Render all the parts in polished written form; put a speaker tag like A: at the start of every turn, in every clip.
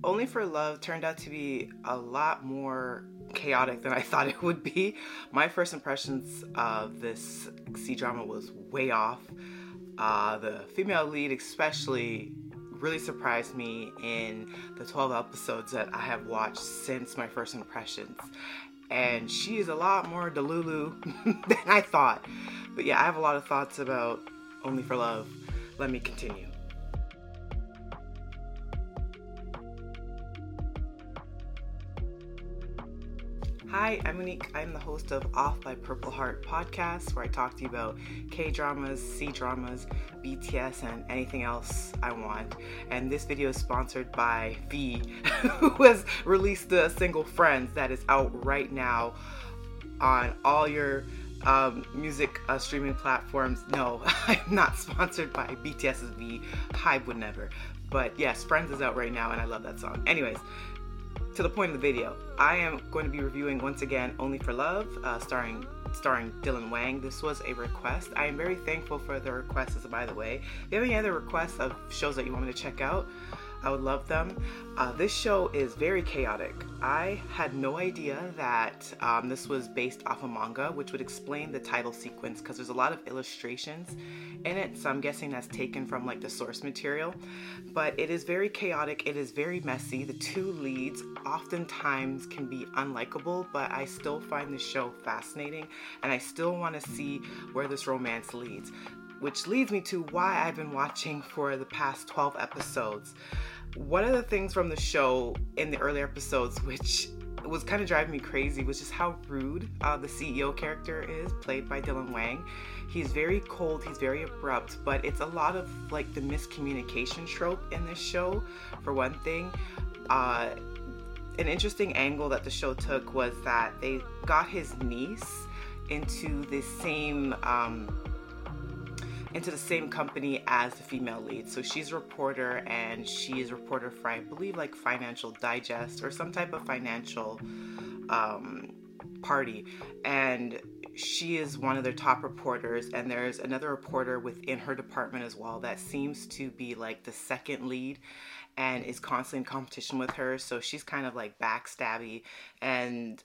A: Only for Love turned out to be a lot more chaotic than I thought it would be. My first impressions of this C-drama was way off. The female lead especially really surprised me in the 12 episodes that I have watched since my first impressions. And she is a lot more Delulu than I thought. But yeah, I have a lot of thoughts about Only for Love. Let me continue. Hi, I'm Monique. I'm the host of Off by Purple Heart podcast, where I talk to you about K-dramas, C-dramas, BTS, and anything else I want. And this video is sponsored by V, who has released the single Friends that is out right now on all your music streaming platforms. No, I'm not sponsored by BTS's V. Hybe would never. But yes, Friends is out right now, and I love that song. Anyways, to the point of the video, I am going to be reviewing once again Only for Love, starring Dylan Wang. This was a request. I am very thankful for the requests, by the way. If you have any other requests of shows that you want me to check out, I would love them. This show is very chaotic. I had no idea that this was based off a manga, which would explain the title sequence because there's a lot of illustrations in it, so I'm guessing that's taken from like the source material. But it is very chaotic, it is very messy. The two leads oftentimes can be unlikable, but I still find the show fascinating and I still want to see where this romance leads. Which leads me to why I've been watching for the past 12 episodes. One of the things from the show in the earlier episodes, which was kind of driving me crazy, was just how rude the CEO character is, played by Dylan Wang. He's very cold, he's very abrupt, but it's a lot of like the miscommunication trope in this show, for one thing. An interesting angle that the show took was that they got his niece into the same company as the female lead. So she's a reporter, and she is a reporter for, I believe, like Financial Digest or some type of financial party. And she is one of their top reporters, and there's another reporter within her department as well that seems to be like the second lead and is constantly in competition with her. So she's kind of like backstabby, and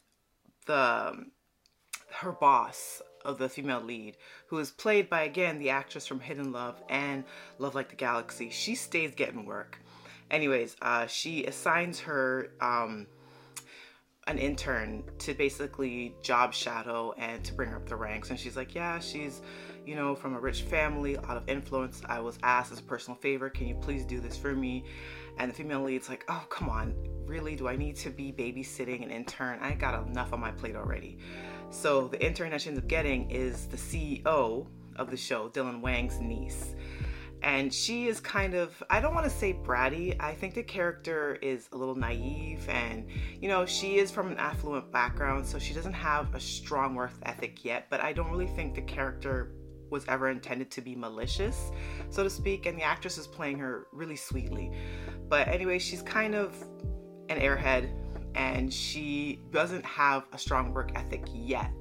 A: her boss of the female lead, who is played by, again, the actress from Hidden Love and Love Like the Galaxy, she stays getting work. Anyways, she assigns her an intern to basically job shadow and to bring her up the ranks. And she's like, yeah, she's, from a rich family, a lot of influence. I was asked as a personal favor, can you please do this for me? And the female lead's like, oh, come on, really? Do I need to be babysitting an intern? I got enough on my plate already. So the intern that she ends up getting is the CEO of the show, Dylan Wang's niece. And she is kind of, I don't want to say bratty. I think the character is a little naive, and, she is from an affluent background, so she doesn't have a strong work ethic yet, but I don't really think the character was ever intended to be malicious, so to speak, and the actress is playing her really sweetly. But anyway, she's kind of an airhead, and she doesn't have a strong work ethic yet.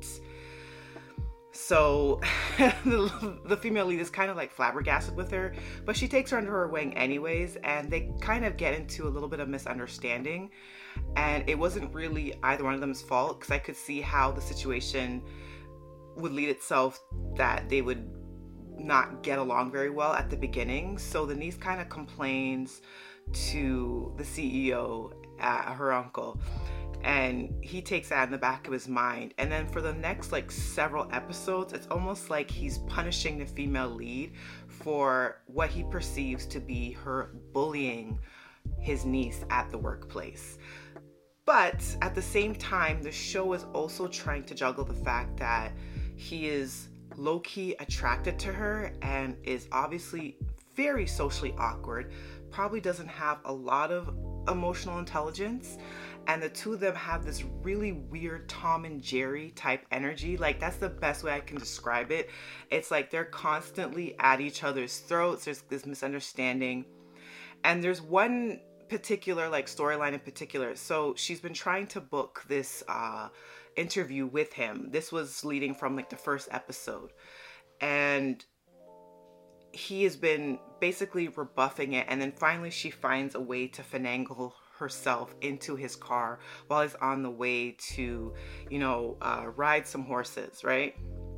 A: So the female lead is kind of like flabbergasted with her, but she takes her under her wing anyways, and they kind of get into a little bit of misunderstanding. And it wasn't really either one of them's fault, because I could see how the situation would lead itself that they would not get along very well at the beginning. So the niece kind of complains to the CEO, her uncle, and he takes that in the back of his mind. And then for the next several episodes, it's almost like he's punishing the female lead for what he perceives to be her bullying his niece at the workplace. But at the same time, the show is also trying to juggle the fact that he is low-key attracted to her and is obviously very socially awkward, probably doesn't have a lot of emotional intelligence, and the two of them have this really weird Tom and Jerry type energy. That's the best way I can describe it. It's like they're constantly at each other's throats. There's this misunderstanding, and there's one particular storyline in particular. So she's been trying to book this interview with him. This was leading from the first episode, and he has been basically rebuffing it, and then finally she finds a way to finagle herself into his car while he's on the way to, ride some horses, right?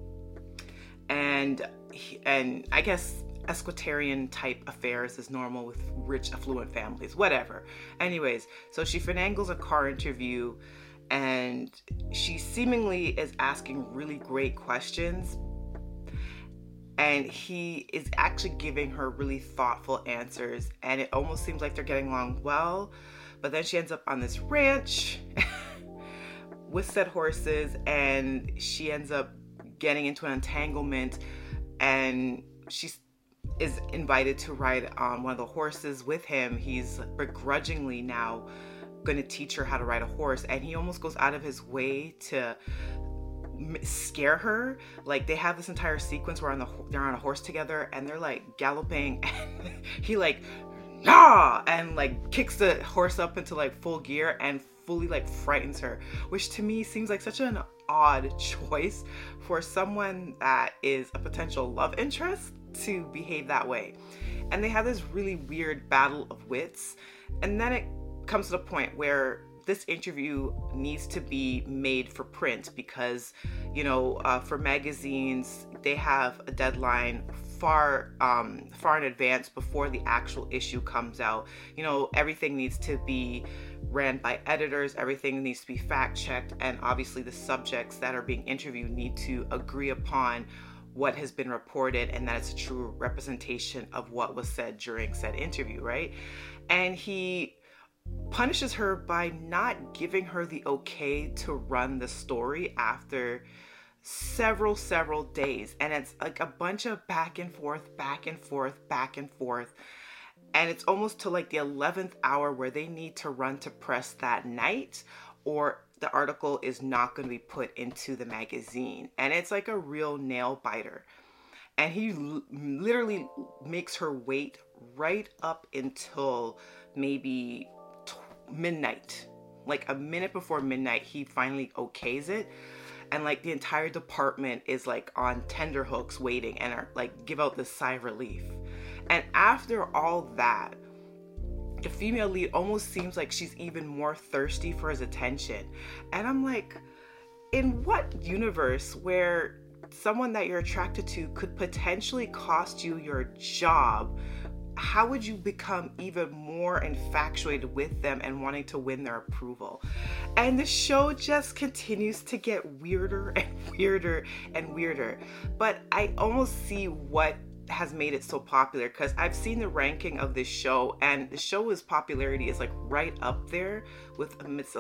A: And I guess esquitarian type affairs is normal with rich, affluent families, whatever. Anyways, so she finagles a car interview, and she seemingly is asking really great questions, and he is actually giving her really thoughtful answers, and it almost seems like they're getting along well. But then she ends up on this ranch with said horses, and she ends up getting into an entanglement, and she is invited to ride on one of the horses with him. He's begrudgingly now going to teach her how to ride a horse, and he almost goes out of his way to scare her. Like, they have this entire sequence where they're on a horse together, and they're like galloping, and he like nah, and like kicks the horse up into like full gear and fully like frightens her, which to me seems like such an odd choice for someone that is a potential love interest to behave that way. And they have this really weird battle of wits, and then it comes to the point where this interview needs to be made for print because, for magazines, they have a deadline far in advance before the actual issue comes out. Everything needs to be ran by editors, everything needs to be fact checked, and obviously the subjects that are being interviewed need to agree upon what has been reported and that it's a true representation of what was said during said interview, right? And he punishes her by not giving her the okay to run the story after several days. And it's like a bunch of back and forth. And it's almost to like the 11th hour where they need to run to press that night, or the article is not going to be put into the magazine. And it's like a real nail biter. And he literally makes her wait right up until maybe midnight. Like a minute before midnight, he finally okays it. And like the entire department is like on tenterhooks waiting and are like give out this sigh of relief. And after all that, the female lead almost seems like she's even more thirsty for his attention. And I'm like, in what universe where someone that you're attracted to could potentially cost you your job, how would you become even more infatuated with them and wanting to win their approval? And the show just continues to get weirder and weirder and weirder. But I almost see what has made it so popular, because I've seen the ranking of this show, and the show's popularity is like right up there with Amidst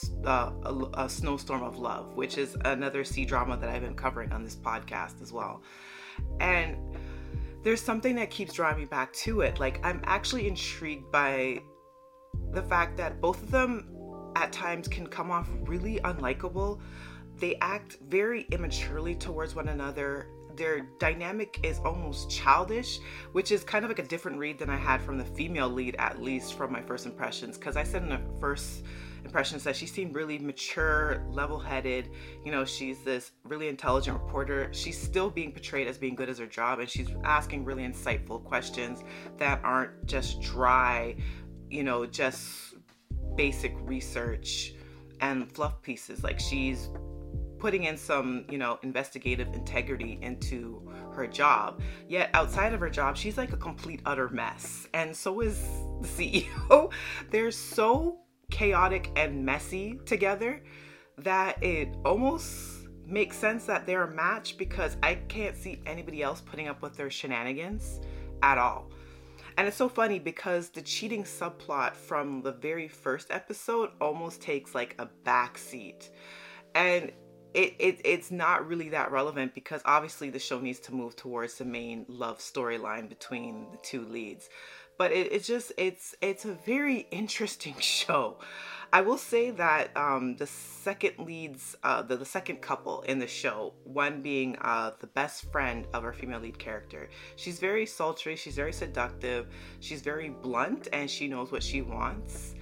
A: a Snowstorm of Love, which is another C-drama that I've been covering on this podcast as well. And there's something that keeps drawing me back to it. Like, I'm actually intrigued by the fact that both of them at times can come off really unlikable. They act very immaturely towards one another. Their dynamic is almost childish, which is kind of like a different read than I had from the female lead, at least from my first impressions. Because I said in the first impressions that she seemed really mature, level-headed. She's this really intelligent reporter. She's still being portrayed as being good at her job, and she's asking really insightful questions that aren't just dry, just basic research and fluff pieces. Like, she's putting in some, investigative integrity into her job. Yet outside of her job, she's like a complete utter mess. And so is the CEO. They're so chaotic and messy together that it almost makes sense that they're a match, because I can't see anybody else putting up with their shenanigans at all. And it's so funny because the cheating subplot from the very first episode almost takes like a backseat. And it's not really that relevant, because obviously the show needs to move towards the main love storyline between the two leads. But it's a very interesting show. I will say that the second leads, the second couple in the show, one being the best friend of our female lead character, she's very sultry, she's very seductive, she's very blunt, and she knows what she wants.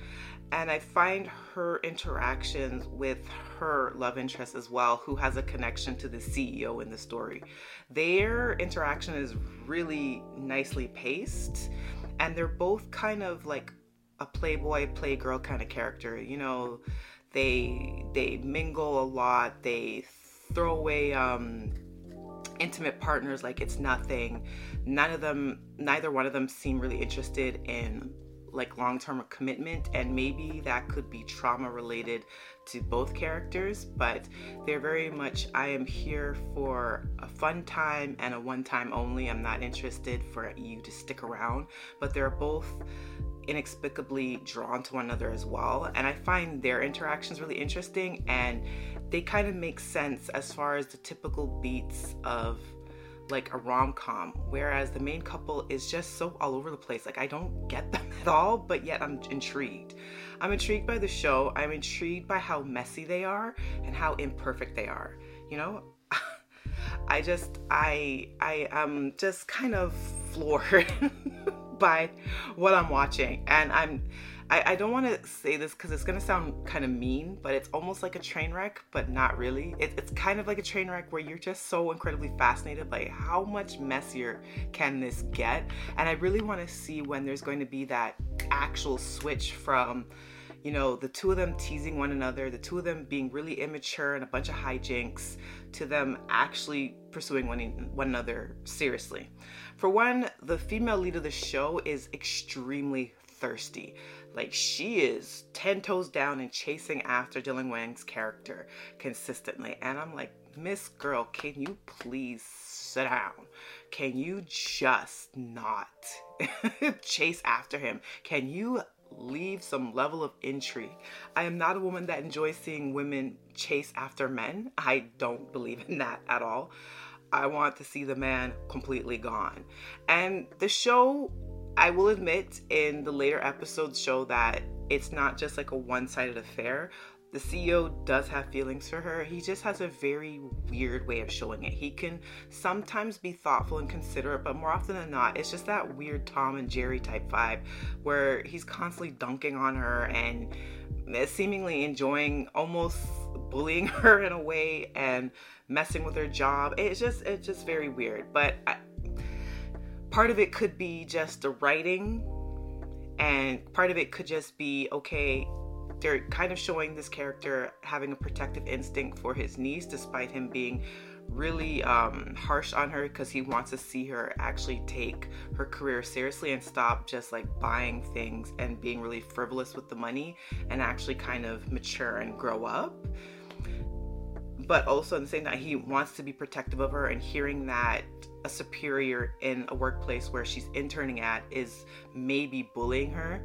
A: And I find her interactions with her love interest as well, who has a connection to the CEO in the story. Their interaction is really nicely paced, and they're both kind of like a playboy, playgirl kind of character. You know, they mingle a lot, they throw away intimate partners like it's nothing. Neither one of them seem really interested in like long-term commitment, and maybe that could be trauma related to both characters, but they're very much, I am here for a fun time and a one time only. I'm not interested for you to stick around, but they're both inexplicably drawn to one another as well, and I find their interactions really interesting, and they kind of make sense as far as the typical beats of like a rom-com, whereas the main couple is just so all over the place. Like, I don't get them at all, but yet I'm intrigued. I'm intrigued by the show. I'm intrigued by how messy they are and how imperfect they are. You know, I am just kind of floored by what I'm watching, and I don't want to say this because it's going to sound kind of mean, but it's almost like a train wreck, but not really. It's kind of like a train wreck where you're just so incredibly fascinated by how much messier can this get. And I really want to see when there's going to be that actual switch from, you know, the two of them teasing one another, the two of them being really immature and a bunch of hijinks, to them actually pursuing one another seriously. For one, the female lead of the show is extremely thirsty. Like, she is 10 toes down and chasing after Dylan Wang's character consistently. And I'm like, Miss Girl, can you please sit down? Can you just not chase after him? Can you leave some level of intrigue? I am not a woman that enjoys seeing women chase after men. I don't believe in that at all. I want to see the man completely gone. And the show, I will admit, in the later episodes show that it's not just like a one-sided affair. The CEO does have feelings for her. He just has a very weird way of showing it. He can sometimes be thoughtful and considerate, but more often than not, it's just that weird Tom and Jerry type vibe where he's constantly dunking on her and seemingly enjoying, almost bullying her in a way and messing with her job. It's just very weird. But part of it could be just the writing, and part of it could just be, okay, they're kind of showing this character having a protective instinct for his niece, despite him being really harsh on her, because he wants to see her actually take her career seriously and stop just like buying things and being really frivolous with the money, and actually kind of mature and grow up. But also at the same time, he wants to be protective of her, and hearing that a superior in a workplace where she's interning at is maybe bullying her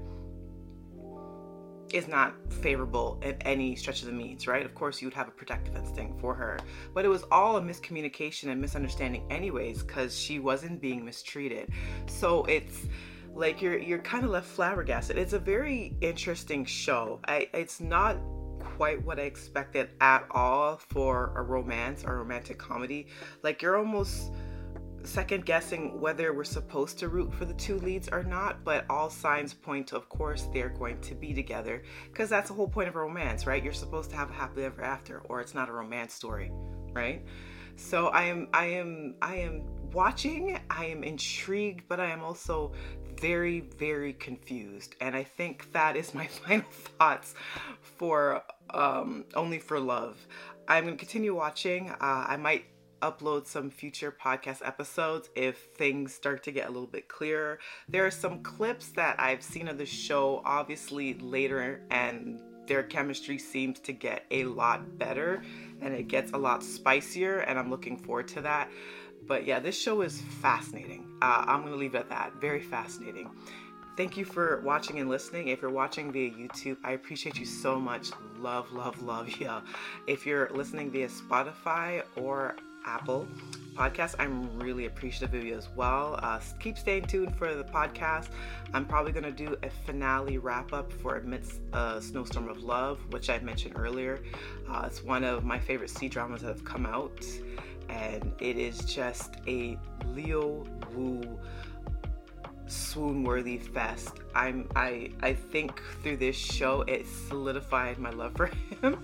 A: is not favorable in any stretch of the means, right? Of course, you would have a protective instinct for her, but it was all a miscommunication and misunderstanding anyways, because she wasn't being mistreated. So it's like you're kind of left flabbergasted. It's a very interesting show. It's not quite what I expected at all for a romance or romantic comedy. Like, you're almost second guessing whether we're supposed to root for the two leads or not, but all signs point to, of course, they're going to be together, because that's the whole point of a romance, right? You're supposed to have a happily ever after, or it's not a romance story, right? So I am watching, I am intrigued, but I am also very, very confused. And I think that is my final thoughts for Only for Love. I'm going to continue watching. I might upload some future podcast episodes if things start to get a little bit clearer. There are some clips that I've seen of the show, obviously later, and their chemistry seems to get a lot better and it gets a lot spicier, and I'm looking forward to that. But yeah, this show is fascinating. I'm going to leave it at that. Very fascinating. Thank you for watching and listening. If you're watching via YouTube, I appreciate you so much. Love, love, love you. If you're listening via Spotify or Apple Podcasts, I'm really appreciative of you as well. Keep staying tuned for the podcast. I'm probably going to do a finale wrap up for Amidst a Snowstorm of Love, which I mentioned earlier. It's one of my favorite C-dramas that have come out, and it is just a Leo Wu swoon-worthy fest. I think through this show it solidified my love for him.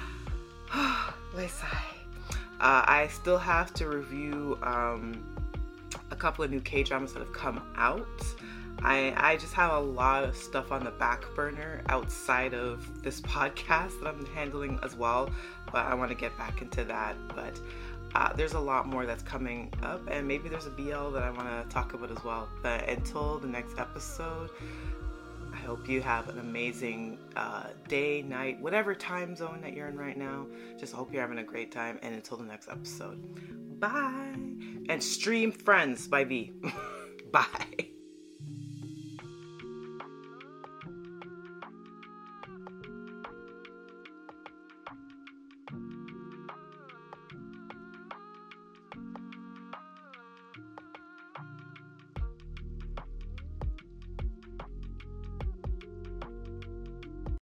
A: I still have to review a couple of new K-dramas that have come out. I just have a lot of stuff on the back burner outside of this podcast that I'm handling as well, but I want to get back into that. But there's a lot more that's coming up, and maybe there's a BL that I want to talk about as well. But until the next episode, I hope you have an amazing day, night, whatever time zone that you're in right now. Just hope you're having a great time, and until the next episode, bye. And stream Friends by V. Bye.